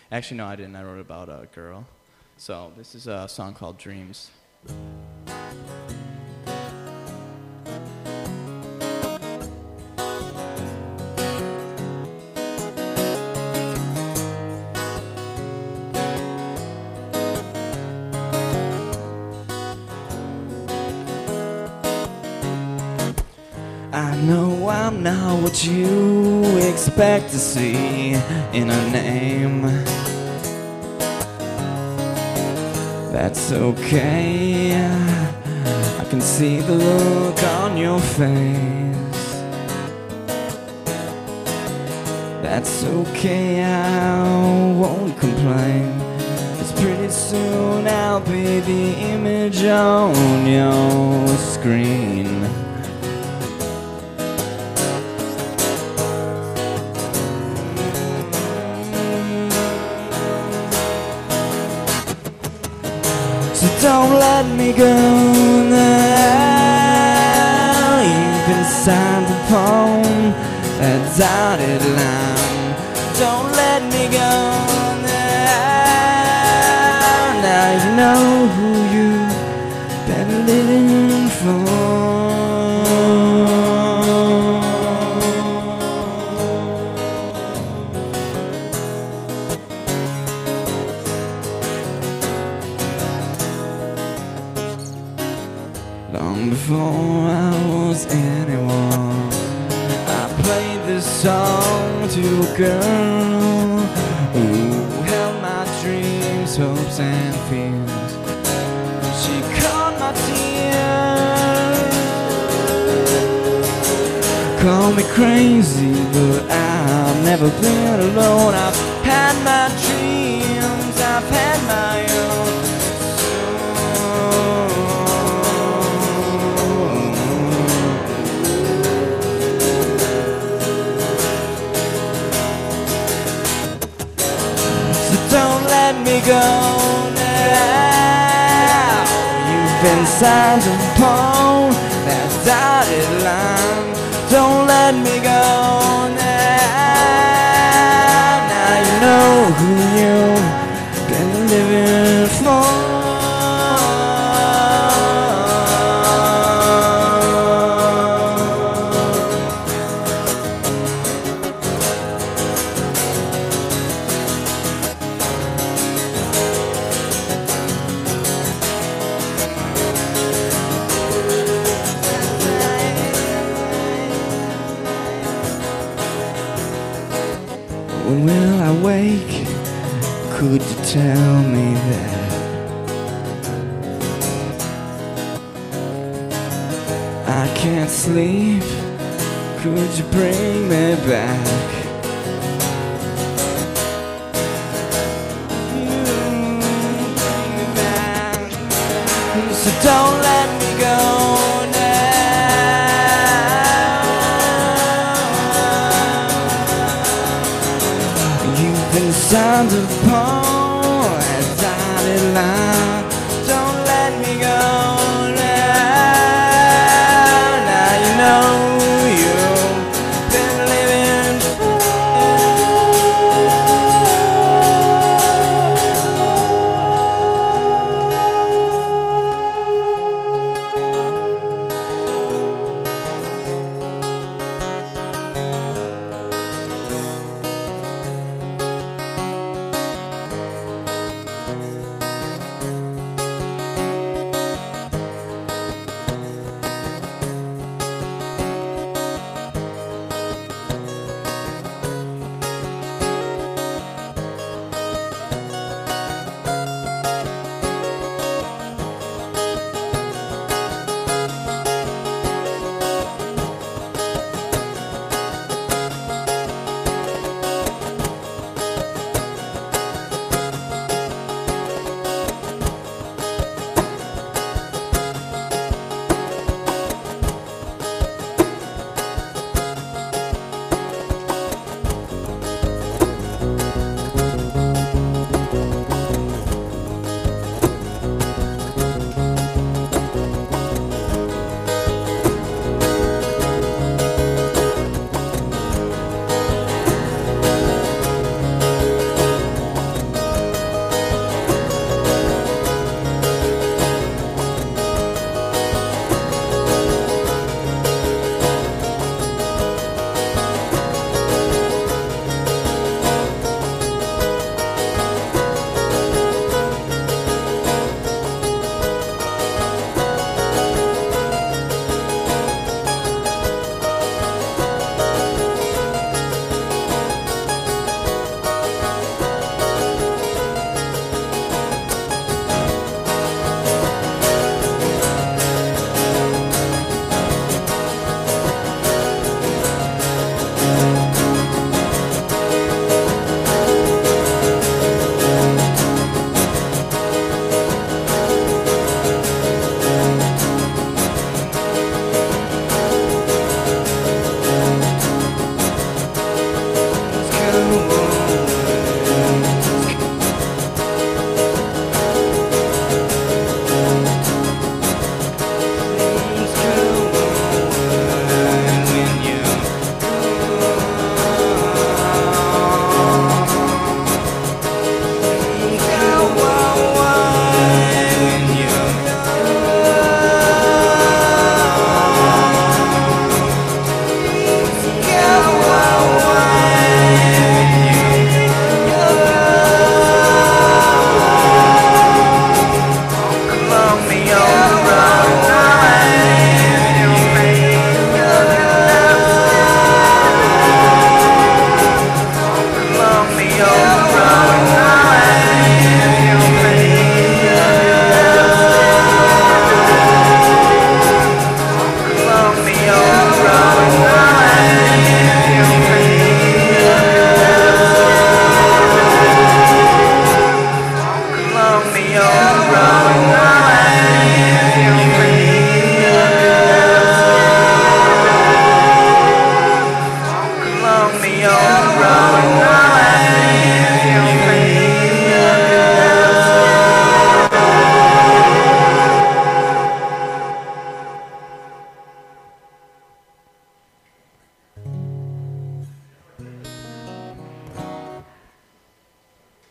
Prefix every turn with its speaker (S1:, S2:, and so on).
S1: Actually, no, I didn't. I wrote it about a girl. So this is a song called Dreams. I know I'm not what you expect to see in a name. That's okay. I can see the look on your face. That's okay, I won't complain. 'Cause pretty soon I'll be the image on your screen. So don't let me go now. You've been signed upon that dotted line. Don't let me go now. Now you know who you've been living for. Long before I was anyone, I played this song to a girl who held my dreams, hopes and fears. She caught my tears. Call me crazy, but I've never been alone. I've had my dreams, I've had my own. Don't let me go now. You've been signed upon that dotted line. Don't let me go now. Now you know who you've been living for. When will I wake? Could you tell me that? I can't sleep. Could you bring me back? Bring me back. So don't let me go signed upon a dotted line.